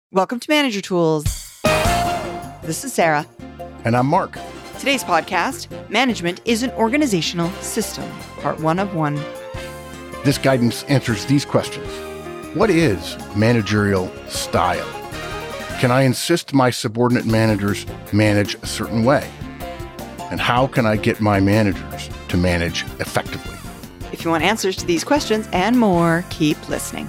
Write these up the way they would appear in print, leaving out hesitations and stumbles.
Welcome to Manager Tools. This is Sarah. And I'm Mark. Today's podcast, Management is an Organizational System, part 1 of 1. This guidance answers these questions. What is managerial style? Can I insist my subordinate managers manage a certain way? And how can I get my managers to manage effectively? If you want answers to these questions and more, keep listening.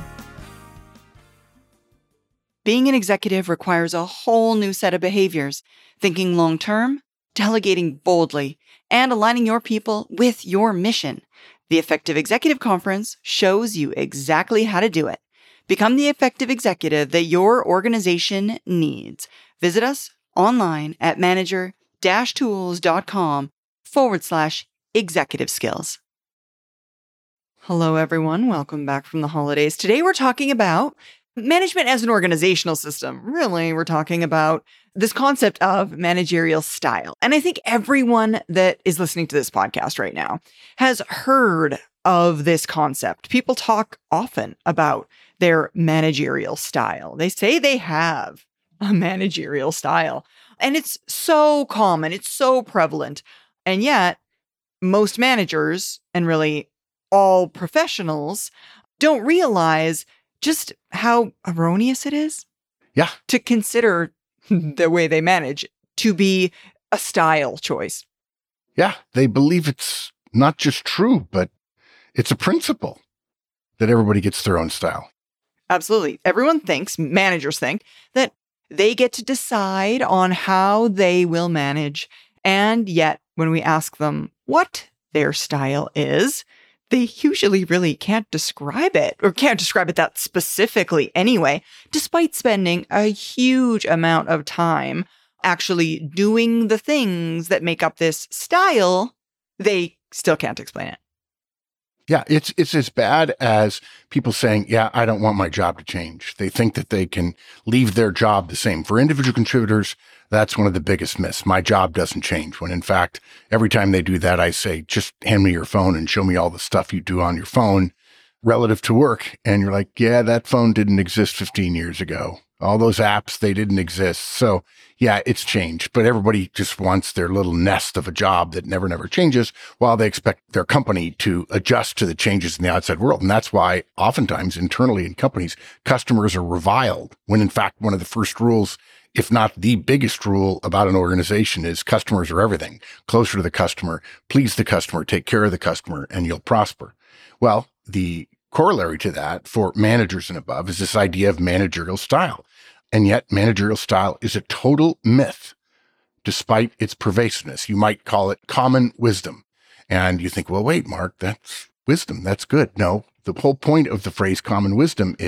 Being an executive requires a whole new set of behaviors, thinking long-term, delegating boldly, and aligning your people with your mission. The Effective Executive Conference shows you exactly how to do it. Become the effective executive that your organization needs. Visit us online at manager-tools.com/executive skills. Hello, everyone. Welcome back from the holidays. Today, we're talking about management as an organizational system. Really, we're talking about this concept of managerial style. And I think everyone that is listening to this podcast right now has heard of this concept. People talk often about their managerial style. They say they have a managerial style. And it's so common. It's so prevalent. And yet, most managers, and really all professionals, don't realize just how erroneous it is to consider the way they manage to be a style choice. Yeah, they believe it's not just true, but it's a principle that everybody gets their own style. Absolutely. Everyone thinks, managers think, that they get to decide on how they will manage. And yet, when we ask them what their style is, they usually really can't describe it, or can't describe it that specifically anyway, despite spending a huge amount of time actually doing the things that make up this style. They still can't explain it. Yeah, it's as bad as people saying, yeah, I don't want my job to change. They think that they can leave their job the same. For individual contributors, that's one of the biggest myths. My job doesn't change. When in fact, every time they do that, I say, just hand me your phone and show me all the stuff you do on your phone relative to work. And you're like, yeah, that phone didn't exist 15 years ago. All those apps, they didn't exist. So yeah, it's changed, but everybody just wants their little nest of a job that never changes while they expect their company to adjust to the changes in the outside world. And that's why oftentimes internally in companies, customers are reviled when in fact, one of the first rules, if not the biggest rule about an organization, is customers are everything. Closer to the customer, please the customer, take care of the customer, and you'll prosper. Well, the corollary to that for managers and above is this idea of managerial style. And yet managerial style is a total myth, despite its pervasiveness. You might call it common wisdom. And you think, well, wait, Mark, that's wisdom. That's good. No, the whole point of the phrase common wisdom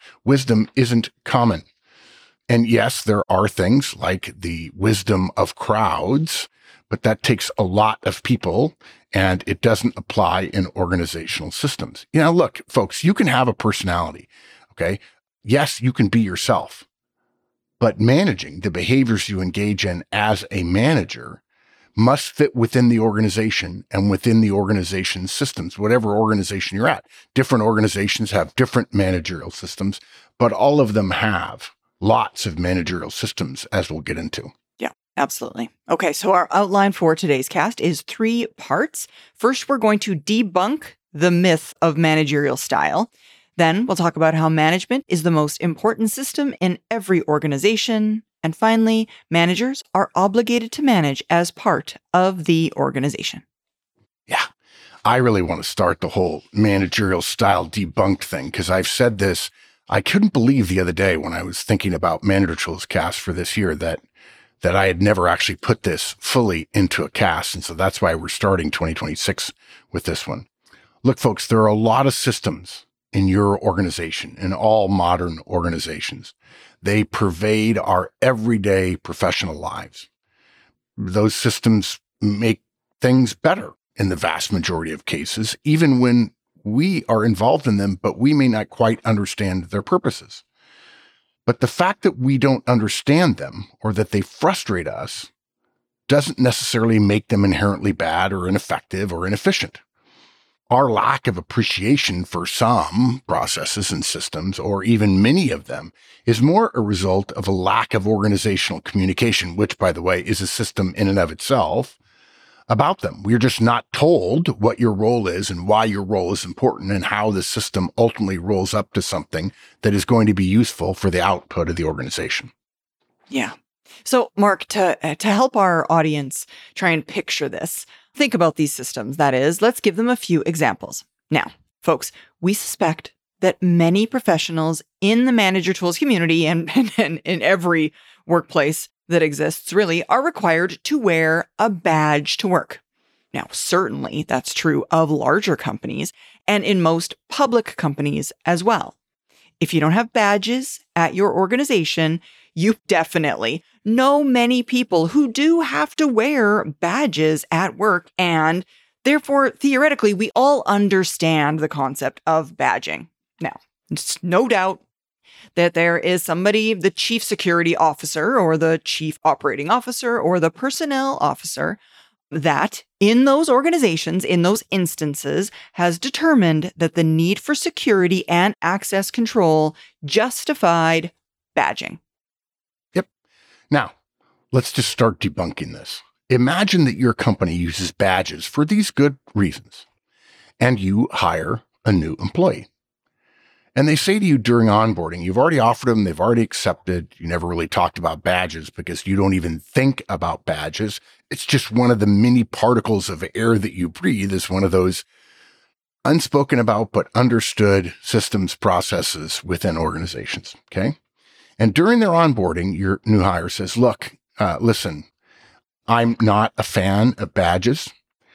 isn't common. And yes, there are things like the wisdom of crowds, but that takes a lot of people and it doesn't apply in organizational systems. You know, look, folks, you can have a personality. Okay. Yes, you can be yourself, but managing the behaviors you engage in as a manager must fit within the organization and within the organization's systems, whatever organization you're at. Different organizations have different managerial systems, but all of them have lots of managerial systems, as we'll get into. Yeah, absolutely. Okay, so our outline for today's cast is 3 parts. First, we're going to debunk the myth of managerial style. Then we'll talk about how management is the most important system in every organization. And finally, managers are obligated to manage as part of the organization. Yeah, I really want to start the whole managerial style debunked thing because I've said this. I couldn't believe the other day when I was thinking about Manager Tools cast for this year that I had never actually put this fully into a cast. And so that's why we're starting 2026 with this one. Look, folks, there are a lot of systems in your organization, in all modern organizations. They pervade our everyday professional lives. Those systems make things better in the vast majority of cases, even when we are involved in them, but we may not quite understand their purposes. But the fact that we don't understand them or that they frustrate us doesn't necessarily make them inherently bad or ineffective or inefficient. Our lack of appreciation for some processes and systems, or even many of them, is more a result of a lack of organizational communication, which, by the way, is a system in and of itself, about them. We're just not told what your role is and why your role is important and how the system ultimately rolls up to something that is going to be useful for the output of the organization. Yeah. So, Mark, to help our audience try and picture this, think about these systems. That is, let's give them a few examples. Now, folks, we suspect that many professionals in the Manager Tools community and in every workplace that exists really are required to wear a badge to work. Now, certainly that's true of larger companies and in most public companies as well. If you don't have badges at your organization, you definitely know many people who do have to wear badges at work, and therefore, theoretically, we all understand the concept of badging. Now, it's no doubt that there is somebody, the chief security officer or the chief operating officer or the personnel officer, that in those organizations, in those instances, has determined that the need for security and access control justified badging. Yep. Now, let's just start debunking this. Imagine that your company uses badges for these good reasons, and you hire a new employee. And they say to you during onboarding, you've already offered them, they've already accepted, you never really talked about badges because you don't even think about badges. It's just one of the many particles of air that you breathe. Is one of those unspoken about but understood systems processes within organizations, okay? And during their onboarding, your new hire says, look, listen, I'm not a fan of badges.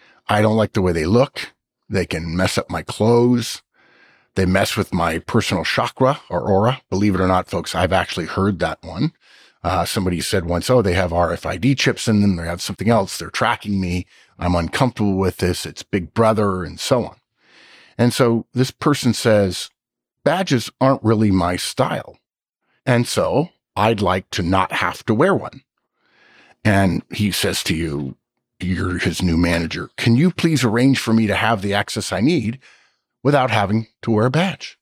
I don't like the way they look. They can mess up my clothes. They mess with my personal chakra or aura. Believe it or not, folks, I've actually heard that one. Somebody said once, oh, they have RFID chips in them. They have something else. They're tracking me. I'm uncomfortable with this. It's Big Brother and so on. And so this person says, badges aren't really my style. And so I'd like to not have to wear one. And he says to you, you're his new manager, can you please arrange for me to have the access I need without having to wear a badge?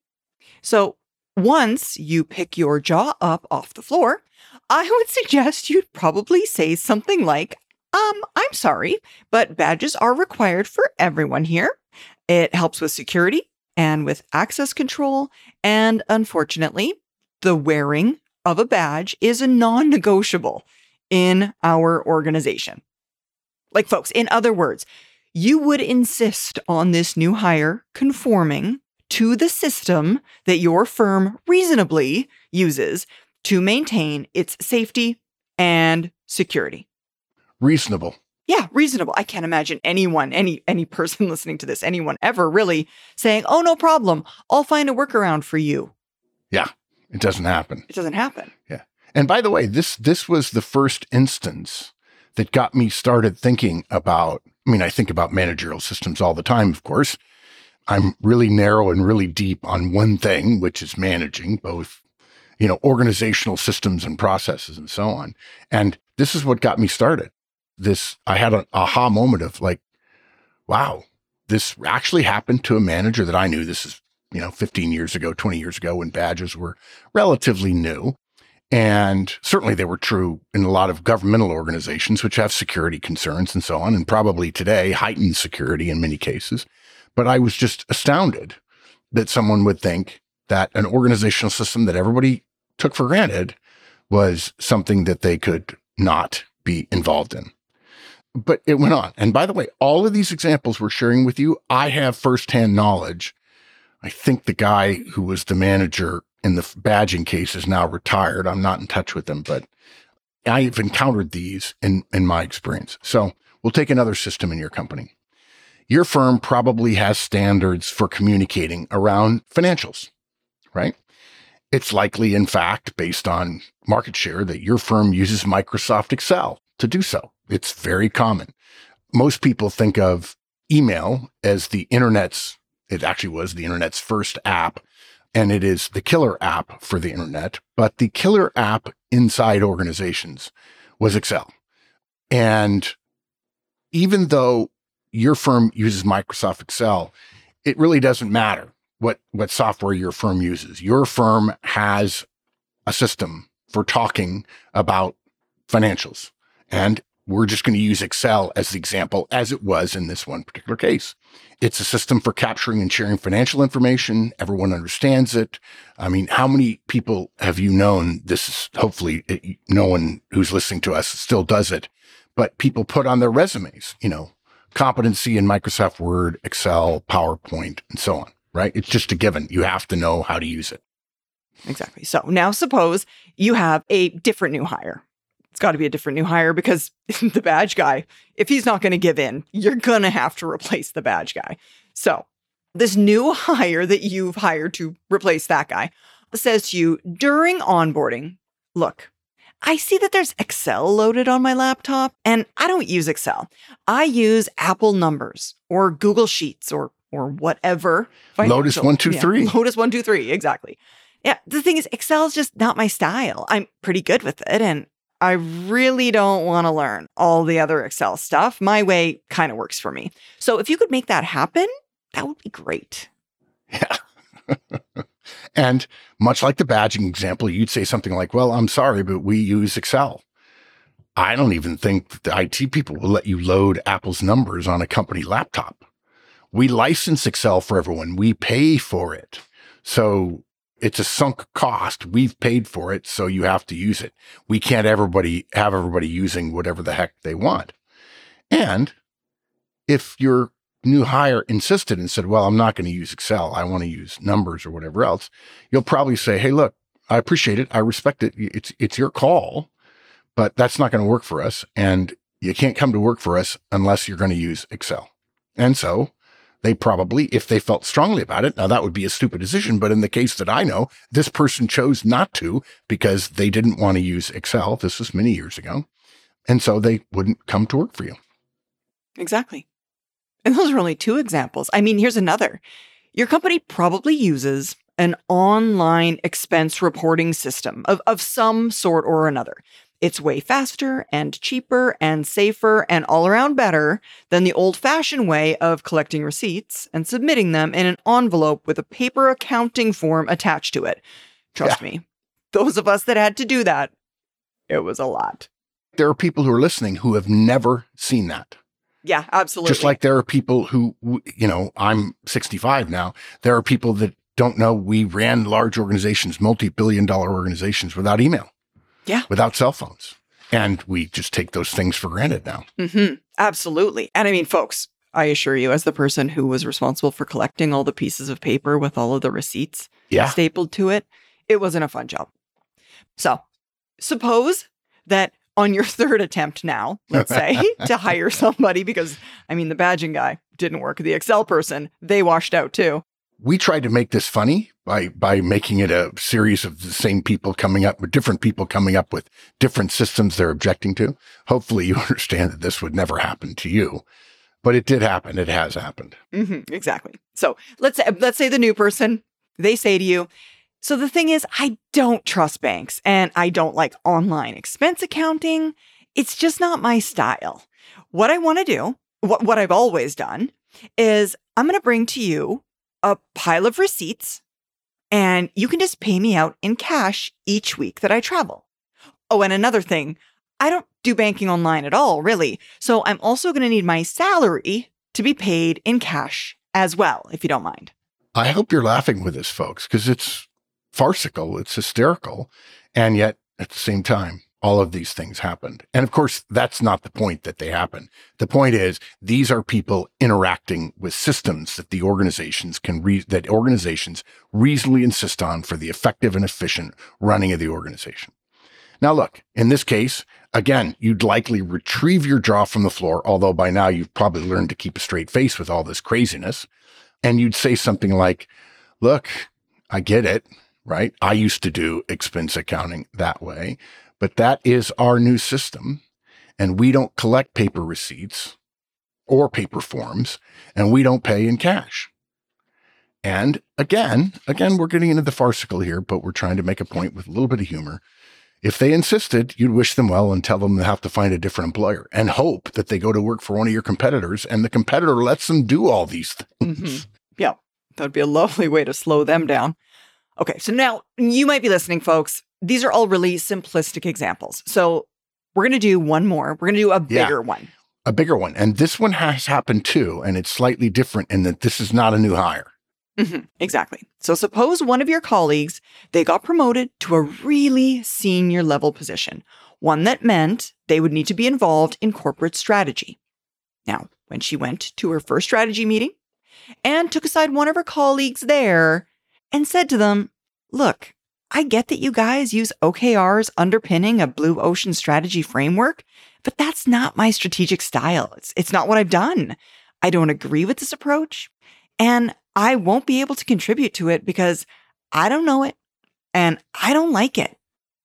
So once you pick your jaw up off the floor, I would suggest you'd probably say something like, I'm sorry, but badges are required for everyone here. It helps with security and with access control. And unfortunately, the wearing of a badge is a non-negotiable in our organization. Like, folks, in other words, you would insist on this new hire conforming to the system that your firm reasonably uses to maintain its safety and security. Reasonable. Yeah, reasonable. I can't imagine anyone, any person listening to this, anyone ever really saying, oh, no problem, I'll find a workaround for you. Yeah, it doesn't happen. It doesn't happen. Yeah. And by the way, this was the first instance that got me started thinking about, I think about managerial systems all the time, of course. I'm really narrow and really deep on one thing, which is managing both, organizational systems and processes and so on. And this is what got me started. I had an aha moment of like, wow, this actually happened to a manager that I knew. This is, 15 years ago, 20 years ago, when badges were relatively new. And certainly they were true in a lot of governmental organizations, which have security concerns and so on, and probably today heightened security in many cases. But I was just astounded that someone would think that an organizational system that everybody took for granted was something that they could not be involved in. But it went on. And by the way, all of these examples we're sharing with you, I have firsthand knowledge. I think the guy who was the manager in the badging case is now retired. I'm not in touch with him, but I've encountered these in my experience. So we'll take another system in your company. Your firm probably has standards for communicating around financials, right? It's likely, in fact, based on market share, that your firm uses Microsoft Excel to do so. It's very common. Most people think of email as it actually was the internet's first app, and it is the killer app for the internet. But the killer app inside organizations was Excel. And even though your firm uses Microsoft Excel, it really doesn't matter what software your firm uses. Your firm has a system for talking about financials. And we're just going to use Excel as the example, as it was in this one particular case. It's a system for capturing and sharing financial information. Everyone understands it. I mean, how many people have you known? This is hopefully no one who's listening to us still does it, but people put on their resumes, competency in Microsoft Word, Excel, PowerPoint, and so on, right? It's just a given. You have to know how to use it. Exactly. So now suppose you have a different new hire. It's got to be a different new hire because the badge guy, if he's not going to give in, you're going to have to replace the badge guy. So this new hire that you've hired to replace that guy says to you during onboarding, look, I see that there's Excel loaded on my laptop and I don't use Excel. I use Apple Numbers or Google Sheets or whatever. Lotus 123. Yeah, Lotus 123, exactly. Yeah, the thing is, Excel is just not my style. I'm pretty good with it, and I really don't want to learn all the other Excel stuff. My way kind of works for me. So if you could make that happen, that would be great. Yeah. And much like the badging example, you'd say something like, well, I'm sorry, but we use Excel. I don't even think that the IT people will let you load Apple's numbers on a company laptop. We license Excel for everyone. We pay for it. So it's a sunk cost. We've paid for it, so you have to use it. We can't have everybody using whatever the heck they want. And if your new hire insisted and said, well, I'm not going to use Excel, I want to use numbers or whatever else, you'll probably say, hey, look, I appreciate it. I respect it. It's your call, but that's not going to work for us. And you can't come to work for us unless you're going to use Excel. And so they probably, if they felt strongly about it, now that would be a stupid decision, but in the case that I know, this person chose not to because they didn't want to use Excel. This was many years ago. And so they wouldn't come to work for you. Exactly. And those are only two examples. I mean, here's another. Your company probably uses an online expense reporting system of some sort or another. It's way faster and cheaper and safer and all around better than the old-fashioned way of collecting receipts and submitting them in an envelope with a paper accounting form attached to it. Trust me, those of us that had to do that, it was a lot. There are people who are listening who have never seen that. Yeah, absolutely. Just like there are people who, I'm 65 now. There are people that don't know we ran large organizations, multi-billion-dollar organizations without email. Yeah. Without cell phones. And we just take those things for granted now. Mm-hmm. Absolutely. And I mean, folks, I assure you, as the person who was responsible for collecting all the pieces of paper with all of the receipts stapled to it, it wasn't a fun job. So suppose that on your third attempt now, let's say, to hire somebody, because, I mean, the badging guy didn't work. The Excel person, they washed out too. We tried to make this funny by making it a series of the same people coming up with different people coming up with different systems they're objecting to. Hopefully you understand that this would never happen to you, but it did happen. It has happened. Mm-hmm, exactly. So let's say the new person, they say to you, so the thing is, I don't trust banks and I don't like online expense accounting. It's just not my style. What I want to do, what I've always done, is I'm going to bring to you a pile of receipts, and you can just pay me out in cash each week that I travel. Oh, and another thing, I don't do banking online at all, really. So I'm also going to need my salary to be paid in cash as well, if you don't mind. I hope you're laughing with this, folks, because it's farcical, it's hysterical, and yet at the same time, all of these things happened. And of course, that's not the point that they happen. The point is, these are people interacting with systems that the organizations organizations reasonably insist on for the effective and efficient running of the organization. Now, look, in this case, again, you'd likely retrieve your jaw from the floor, although by now you've probably learned to keep a straight face with all this craziness. And you'd say something like, look, I get it, right? I used to do expense accounting that way. But that is our new system, and we don't collect paper receipts or paper forms, and we don't pay in cash. And again, we're getting into the farcical here, but we're trying to make a point with a little bit of humor. If they insisted, you'd wish them well and tell them they have to find a different employer and hope that they go to work for one of your competitors and the competitor lets them do all these things. Mm-hmm. Yeah, that'd be a lovely way to slow them down. Okay, so now you might be listening, folks. These are all really simplistic examples. So we're going to do one more. We're going to do a bigger one. A bigger one. And this one has happened too, and it's slightly different in that this is not a new hire. Mm-hmm, exactly. So suppose one of your colleagues, they got promoted to a really senior level position, one that meant they would need to be involved in corporate strategy. Now, when she went to her first strategy meeting and took aside one of her colleagues there and said to them, look, I get that you guys use OKRs underpinning a blue ocean strategy framework, but that's not my strategic style. It's not what I've done. I don't agree with this approach, and I won't be able to contribute to it because I don't know it and I don't like it.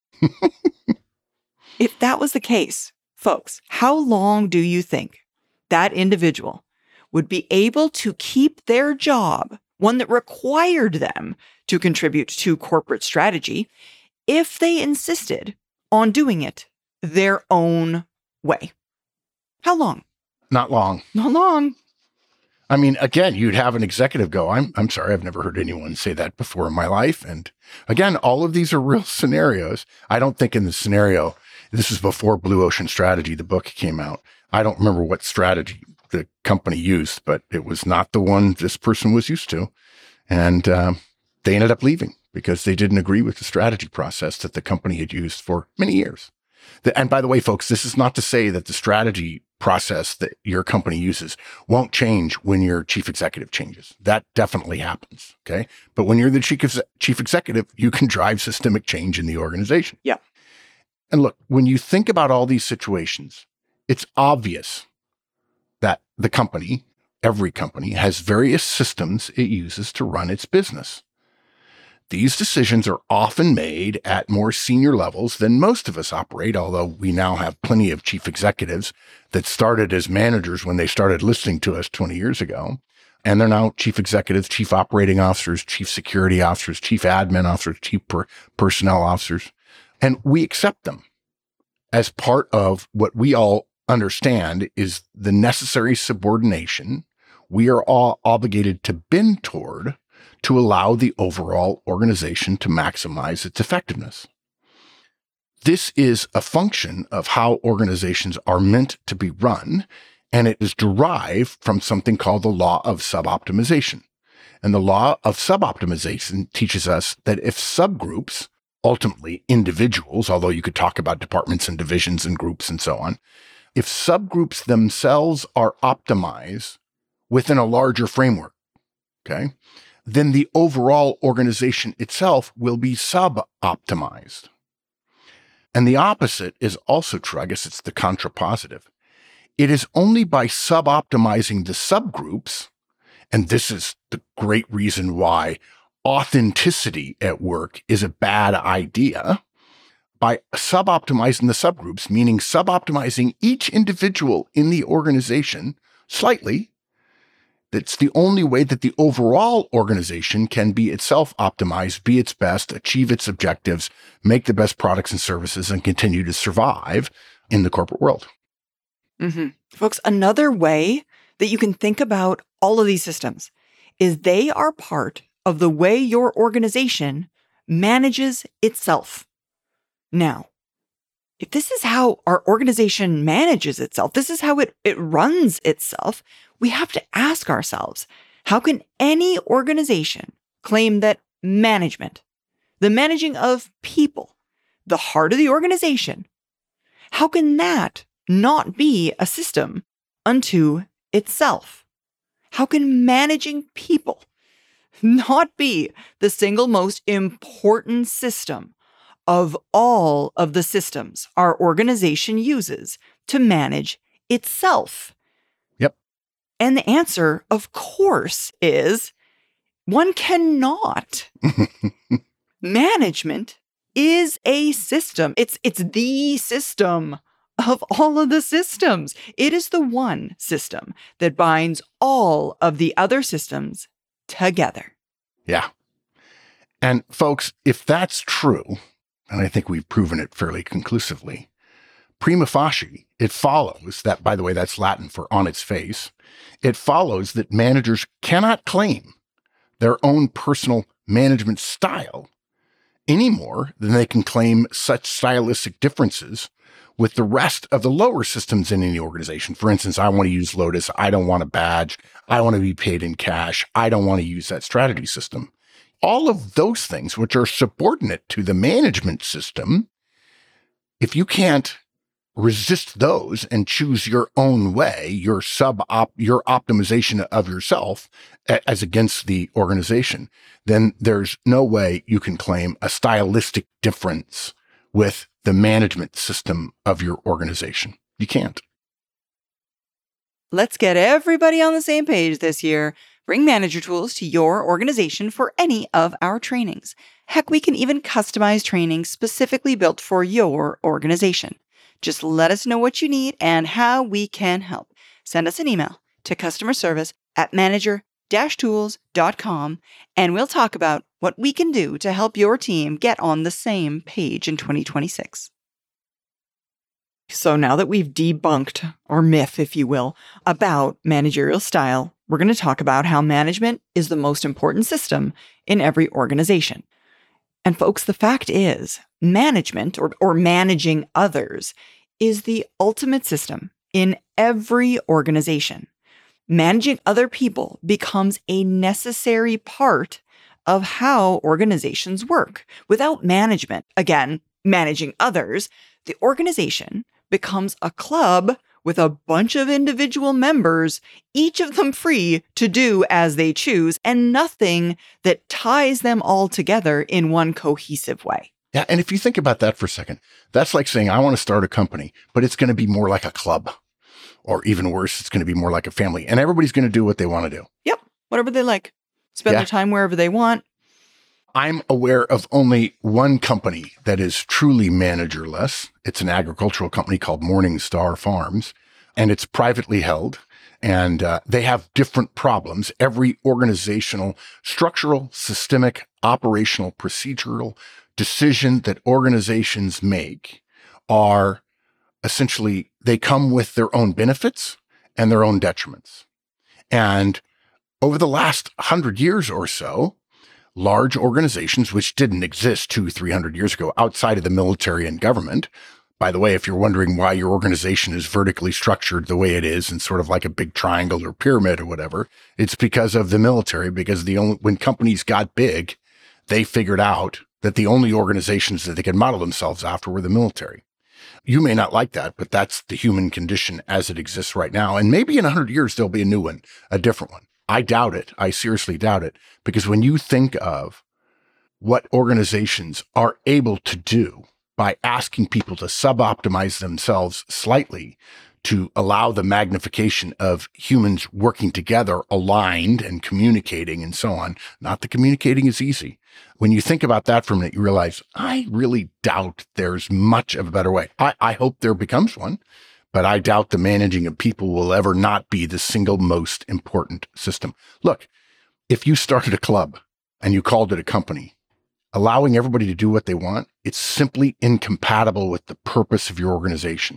If that was the case, folks, how long do you think that individual would be able to keep their job, one that required them to contribute to corporate strategy, if they insisted on doing it their own way? How long? Not long. Not long. I mean, again, you'd have an executive go, I'm sorry, I've never heard anyone say that before in my life. And again, all of these are real scenarios. I don't think in the scenario, this is before Blue Ocean Strategy, the book came out. I don't remember what strategy the company used, but it was not the one this person was used to. And they ended up leaving because they didn't agree with the strategy process that the company had used for many years. And by the way, folks, this is not to say that the strategy process that your company uses won't change when your chief executive changes. That definitely happens. Okay. But when you're the chief executive, you can drive systemic change in the organization. Yeah. And look, when you think about all these situations, it's obvious that the company, every company, has various systems it uses to run its business. These decisions are often made at more senior levels than most of us operate, although we now have plenty of chief executives that started as managers when they started listening to us 20 years ago. And they're now chief executives, chief operating officers, chief security officers, chief admin officers, chief personnel officers. And we accept them as part of what we all understand is the necessary subordination we are all obligated to bend toward to allow the overall organization to maximize its effectiveness. This is a function of how organizations are meant to be run, and it is derived from something called the law of suboptimization. And the law of suboptimization teaches us that if subgroups, ultimately individuals, although you could talk about departments and divisions and groups and so on, if subgroups themselves are optimized within a larger framework, okay, then the overall organization itself will be sub-optimized. And the opposite is also true. I guess it's the contrapositive. It is only by sub-optimizing the subgroups, and this is the great reason why authenticity at work is a bad idea, by sub-optimizing the subgroups, meaning sub-optimizing each individual in the organization slightly. That's the only way that the overall organization can be itself optimized, be its best, achieve its objectives, make the best products and services, and continue to survive in the corporate world. Mm-hmm. Folks, another way that you can think about all of these systems is they are part of the way your organization manages itself. Now, if this is how our organization manages itself, this is how it runs itself, we have to ask ourselves, how can any organization claim that management, the managing of people, the heart of the organization, how can that not be a system unto itself? How can managing people not be the single most important system of all of the systems our organization uses to manage itself? Yep. And the answer, of course, is one cannot. Management is a system. It's the system of all of the systems. It is the one system that binds all of the other systems together. Yeah. And folks, if that's true, and I think we've proven it fairly conclusively, prima facie, it follows that, by the way, that's Latin for on its face, it follows that managers cannot claim their own personal management style any more than they can claim such stylistic differences with the rest of the lower systems in any organization. For instance, I want to use Lotus. I don't want a badge. I want to be paid in cash. I don't want to use that strategy system. All of those things, which are subordinate to the management system, if you can't resist those and choose your own way, your optimization of yourself as against the organization, then there's no way you can claim a stylistic difference with the management system of your organization. You can't. Let's get everybody on the same page this year. Bring manager tools to your organization for any of our trainings. Heck, we can even customize trainings specifically built for your organization. Just let us know what you need and how we can help. Send us an email to customerservice@manager-tools.com, and we'll talk about what we can do to help your team get on the same page in 2026. So now that we've debunked our myth, if you will, about managerial style, we're going to talk about how management is the most important system in every organization. And folks, the fact is, management or managing others is the ultimate system in every organization. Managing other people becomes a necessary part of how organizations work. Without management, again, managing others, the organization becomes a club with a bunch of individual members, each of them free to do as they choose, and nothing that ties them all together in one cohesive way. Yeah. And if you think about that for a second, that's like saying, I want to start a company, but it's going to be more like a club, or even worse, it's going to be more like a family, and everybody's going to do what they want to do. Yep. Whatever they like. Spend their time wherever they want. I'm aware of only one company that is truly managerless. It's an agricultural company called Morningstar Farms, and it's privately held. And they have different problems. Every organizational, structural, systemic, operational, procedural decision that organizations make are essentially, they come with their own benefits and their own detriments. And over the last 100 years or so, large organizations, which didn't exist 200-300 years ago outside of the military and government. By the way, if you're wondering why your organization is vertically structured the way it is and sort of like a big triangle or pyramid or whatever, it's because of the military, because when companies got big, they figured out that the only organizations that they could model themselves after were the military. You may not like that, but that's the human condition as it exists right now. And maybe in 100 years, there'll be a new one, a different one. I doubt it. I seriously doubt it. Because when you think of what organizations are able to do by asking people to sub-optimize themselves slightly to allow the magnification of humans working together, aligned and communicating and so on, not that communicating is easy. When you think about that for a minute, you realize, I really doubt there's much of a better way. I hope there becomes one. But I doubt the managing of people will ever not be the single most important system. Look, if you started a club and you called it a company, allowing everybody to do what they want, it's simply incompatible with the purpose of your organization.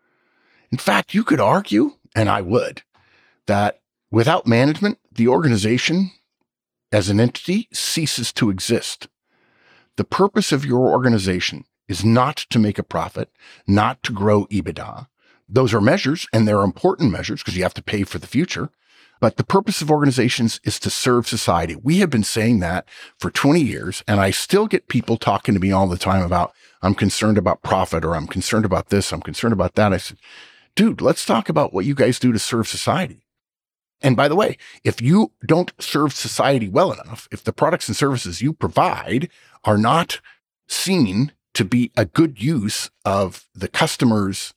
In fact, you could argue, and I would, that without management, the organization as an entity ceases to exist. The purpose of your organization is not to make a profit, not to grow EBITDA. Those are measures, and they're important measures because you have to pay for the future. But the purpose of organizations is to serve society. We have been saying that for 20 years, and I still get people talking to me all the time about, I'm concerned about profit, or I'm concerned about this, I'm concerned about that. I said, dude, let's talk about what you guys do to serve society. And by the way, if you don't serve society well enough, if the products and services you provide are not seen to be a good use of the customer's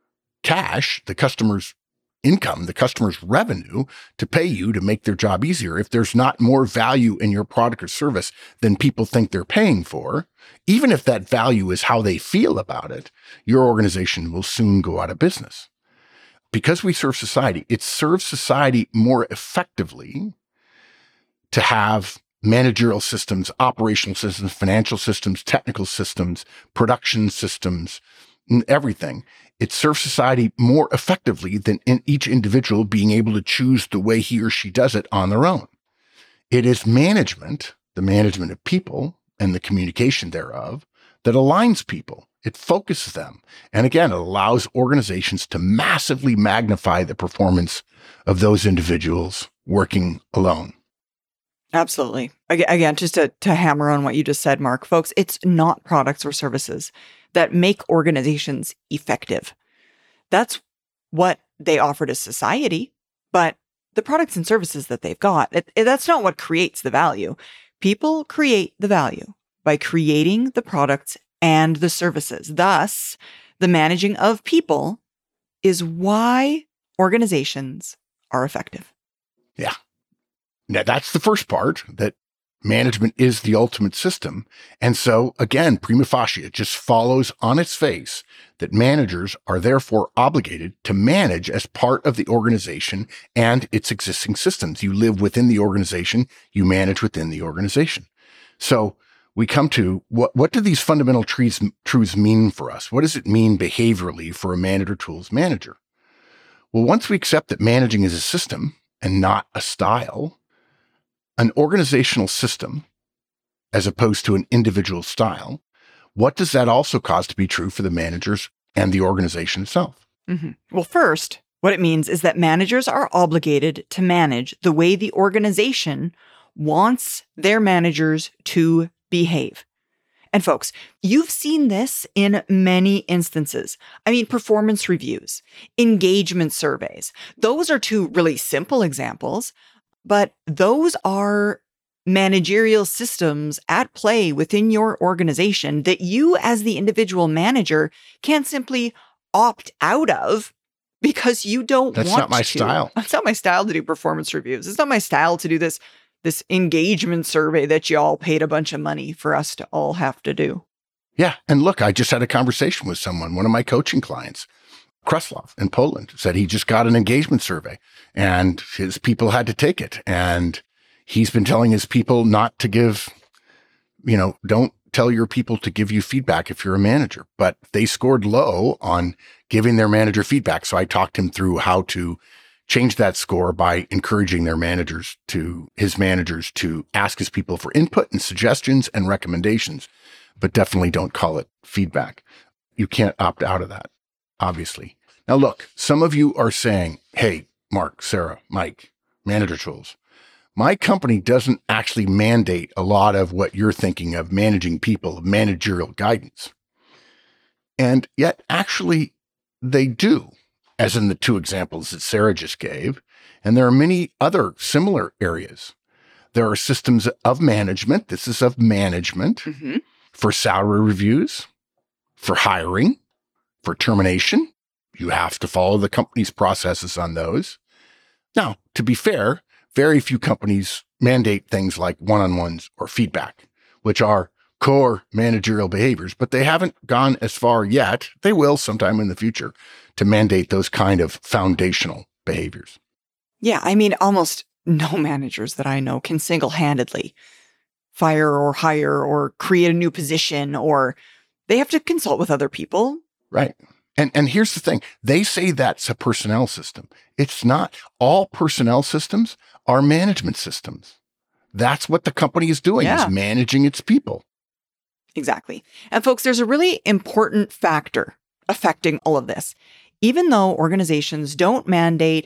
cash, the customer's income, the customer's revenue to pay you to make their job easier, if there's not more value in your product or service than people think they're paying for, even if that value is how they feel about it, your organization will soon go out of business. Because we serve society, it serves society more effectively to have managerial systems, operational systems, financial systems, technical systems, production systems, everything. It serves society more effectively than each individual being able to choose the way he or she does it on their own. It is management, the management of people and the communication thereof, that aligns people. It focuses them. And again, it allows organizations to massively magnify the performance of those individuals working alone. Absolutely. Again, just to hammer on what you just said, Mark, folks, it's not products or services that make organizations effective. That's what they offer to society, but the products and services that they've got, that's not what creates the value. People create the value by creating the products and the services. Thus, the managing of people is why organizations are effective. Yeah. Now, that's the first part, that management is the ultimate system. And so, again, prima facie, it just follows on its face that managers are therefore obligated to manage as part of the organization and its existing systems. You live within the organization, you manage within the organization. So we come to what do these fundamental truths mean for us? What does it mean behaviorally for a manager tools manager? Well, once we accept that managing is a system and not a style, an organizational system, as opposed to an individual style, what does that also cause to be true for the managers and the organization itself? Mm-hmm. Well, first, what it means is that managers are obligated to manage the way the organization wants their managers to behave. And folks, you've seen this in many instances. I mean, performance reviews, engagement surveys. Those are two really simple examples, but those are managerial systems at play within your organization that you as the individual manager can't simply opt out of because you don't want to. That's not my style. It's not my style to do performance reviews. It's not my style to do this engagement survey that you all paid a bunch of money for us to all have to do. Yeah. And look, I just had a conversation with someone, one of my coaching clients, Kreslov in Poland, said he just got an engagement survey and his people had to take it. And he's been telling his people not to give, don't tell your people to give you feedback if you're a manager, but they scored low on giving their manager feedback. So I talked him through how to change that score by encouraging his managers to ask his people for input and suggestions and recommendations, but definitely don't call it feedback. You can't opt out of that, obviously. Now, look, some of you are saying, hey, Mark, Sarah, Mike, Manager Tools, my company doesn't actually mandate a lot of what you're thinking of managing people, of managerial guidance. And yet, actually, they do, as in the two examples that Sarah just gave. And there are many other similar areas. There are systems of management. This is of management for salary reviews, for hiring, for termination. You have to follow the company's processes on those. Now, to be fair, very few companies mandate things like one-on-ones or feedback, which are core managerial behaviors, but they haven't gone as far yet. They will sometime in the future to mandate those kind of foundational behaviors. Yeah, I mean, almost no managers that I know can single-handedly fire or hire or create a new position, or they have to consult with other people. Right. And here's the thing. They say that's a personnel system. It's not. All personnel systems are management systems. That's what the company is doing, is managing its people. Exactly. And folks, there's a really important factor affecting all of this. Even though organizations don't mandate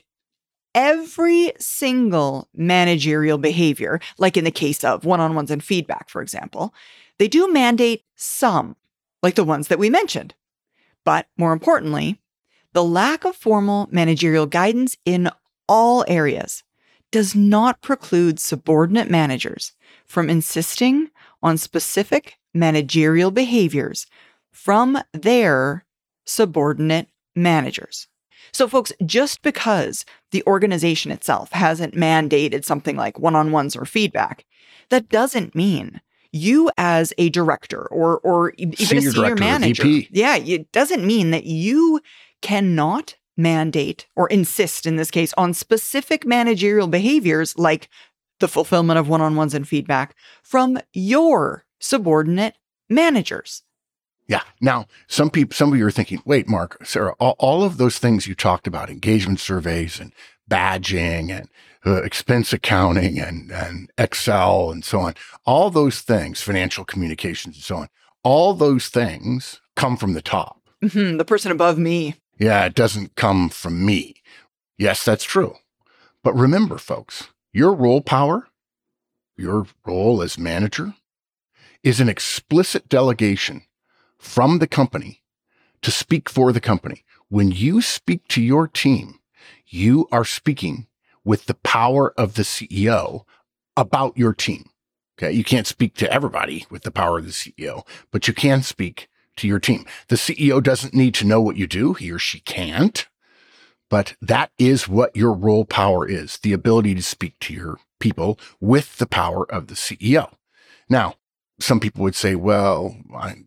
every single managerial behavior, like in the case of one-on-ones and feedback, for example, they do mandate some, like the ones that we mentioned. But more importantly, the lack of formal managerial guidance in all areas does not preclude subordinate managers from insisting on specific managerial behaviors from their subordinate managers. So folks, just because the organization itself hasn't mandated something like one-on-ones or feedback, that doesn't mean you as a director or even a senior manager, it doesn't mean that you cannot mandate or insist, in this case, on specific managerial behaviors like the fulfillment of one-on-ones and feedback from your subordinate managers. Yeah. Now, some of you are thinking, wait, Mark, Sarah, all of those things you talked about, engagement surveys and badging and expense accounting and Excel and so on, all those things, financial communications and so on, all those things come from the top. The person above me. Yeah, it doesn't come from me. Yes, that's true. But remember, folks, your role power, your role as manager, is an explicit delegation from the company to speak for the company. When you speak to your team, you are speaking with the power of the CEO about your team. Okay. You can't speak to everybody with the power of the CEO, but you can speak to your team. The CEO doesn't need to know what you do. He or she can't, but that is what your role power is. The ability to speak to your people with the power of the CEO. Now, some people would say, well,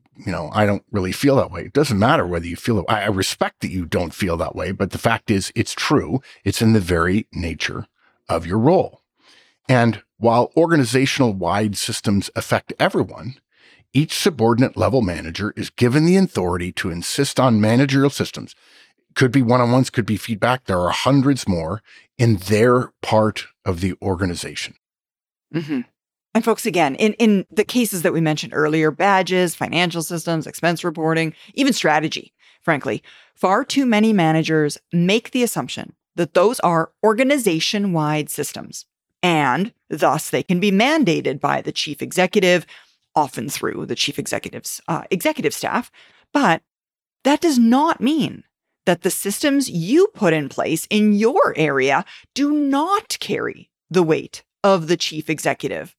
I don't really feel that way. It doesn't matter whether you feel it. I respect that you don't feel that way, but the fact is it's true. It's in the very nature of your role. And while organizational wide systems affect everyone, each subordinate level manager is given the authority to insist on managerial systems. Could be one-on-ones, could be feedback. There are hundreds more in their part of the organization. Mm-hmm. And folks, again, in the cases that we mentioned earlier, badges, financial systems, expense reporting, even strategy, frankly, far too many managers make the assumption that those are organization-wide systems, and thus they can be mandated by the chief executive, often through the chief executive's executive staff. But that does not mean that the systems you put in place in your area do not carry the weight of the chief executive.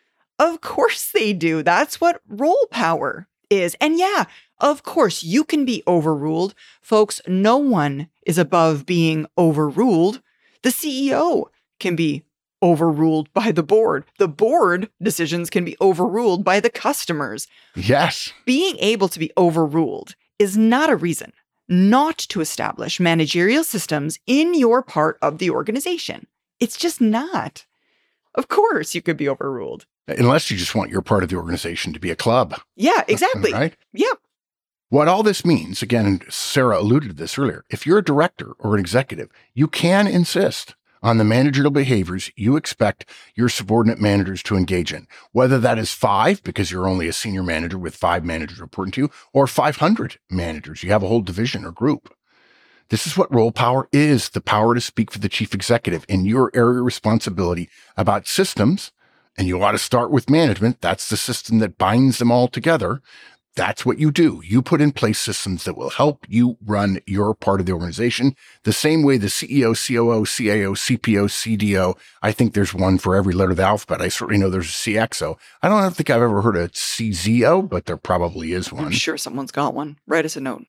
Of course they do. That's what role power is. And yeah, of course, you can be overruled. Folks, no one is above being overruled. The CEO can be overruled by the board. The board decisions can be overruled by the customers. Yes. Being able to be overruled is not a reason not to establish managerial systems in your part of the organization. It's just not. Of course, you could be overruled. Unless you just want your part of the organization to be a club. Yeah, exactly. Right? Yeah. What all this means, again, and Sarah alluded to this earlier, if you're a director or an executive, you can insist on the managerial behaviors you expect your subordinate managers to engage in, whether that is 5, because you're only a senior manager with 5 managers reporting to you, or 500 managers. You have a whole division or group. This is what role power is, the power to speak for the chief executive in your area of responsibility about systems. And you ought to start with management. That's the system that binds them all together. That's what you do. You put in place systems that will help you run your part of the organization the same way the CEO, COO, CAO, CPO, CDO. I think there's one for every letter of the alphabet. I certainly know there's a CXO. I don't think I've ever heard a CZO, but there probably is one. I'm sure someone's got one. Write us a note.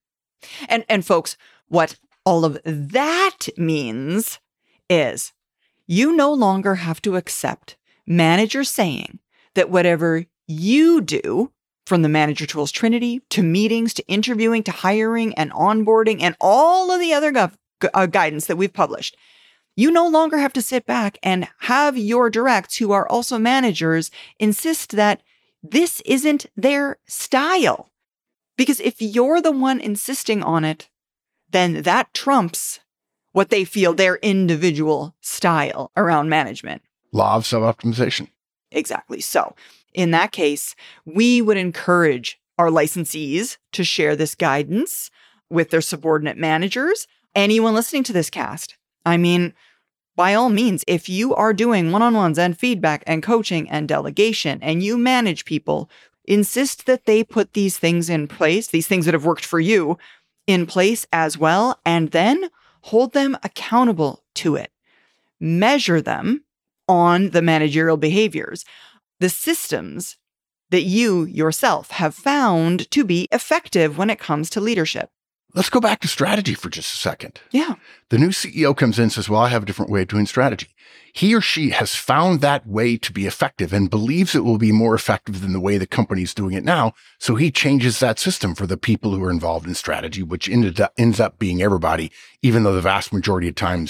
And folks, what all of that means is you no longer have to accept managers saying that whatever you do, from the Manager Tools Trinity to meetings to interviewing to hiring and onboarding and all of the other guidance that we've published, you no longer have to sit back and have your directs, who are also managers, insist that this isn't their style. Because if you're the one insisting on it, then that trumps what they feel their individual style around management. Law of self-optimization. Exactly. So in that case, we would encourage our licensees to share this guidance with their subordinate managers. Anyone listening to this cast, I mean, by all means, if you are doing one-on-ones and feedback and coaching and delegation and you manage people, insist that they put these things in place, these things that have worked for you, in place as well, and then hold them accountable to it. Measure them on the managerial behaviors, the systems that you yourself have found to be effective when it comes to leadership. Let's go back to strategy for just a second. Yeah. The new CEO comes in and says, well, I have a different way of doing strategy. He or she has found that way to be effective and believes it will be more effective than the way the company's doing it now. So he changes that system for the people who are involved in strategy, which ends up being everybody, even though the vast majority of times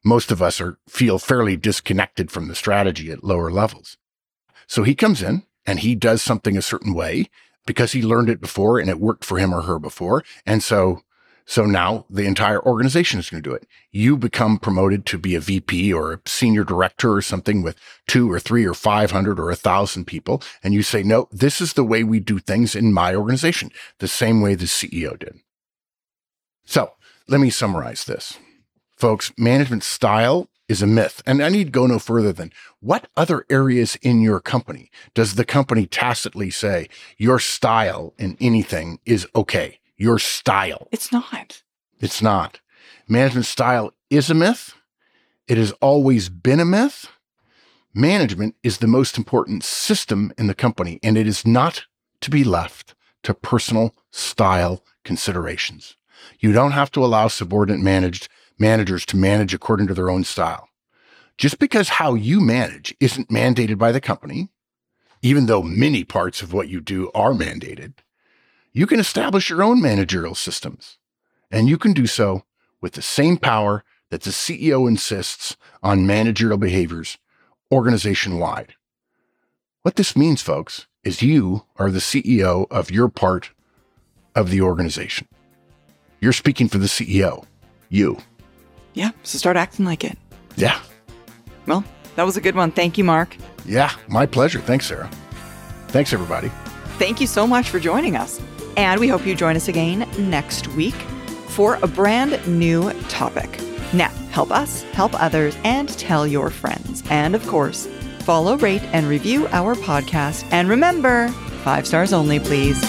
most of us feel fairly disconnected from the strategy at lower levels. So he comes in and he does something a certain way because he learned it before and it worked for him or her before. And so now the entire organization is going to do it. You become promoted to be a VP or a senior director or something with 2 or 3 or 500 or 1,000 people. And you say, no, this is the way we do things in my organization, the same way the CEO did. So let me summarize this. Folks, management style is a myth. And I need to go no further than what other areas in your company does the company tacitly say your style in anything is okay? Your style. It's not. It's not. Management style is a myth. It has always been a myth. Management is the most important system in the company, and it is not to be left to personal style considerations. You don't have to allow subordinate managers to manage according to their own style. Just because how you manage isn't mandated by the company, even though many parts of what you do are mandated, you can establish your own managerial systems, and you can do so with the same power that the CEO insists on managerial behaviors organization-wide. What this means, folks, is you are the CEO of your part of the organization. You're speaking for the CEO. You. Yeah, so start acting like it. Yeah. Well, that was a good one. Thank you, Mark. Yeah, my pleasure. Thanks, Sarah. Thanks, everybody. Thank you so much for joining us. And we hope you join us again next week for a brand new topic. Now, help us, help others, and tell your friends. And of course, follow, rate, and review our podcast. And remember, 5 stars only, please.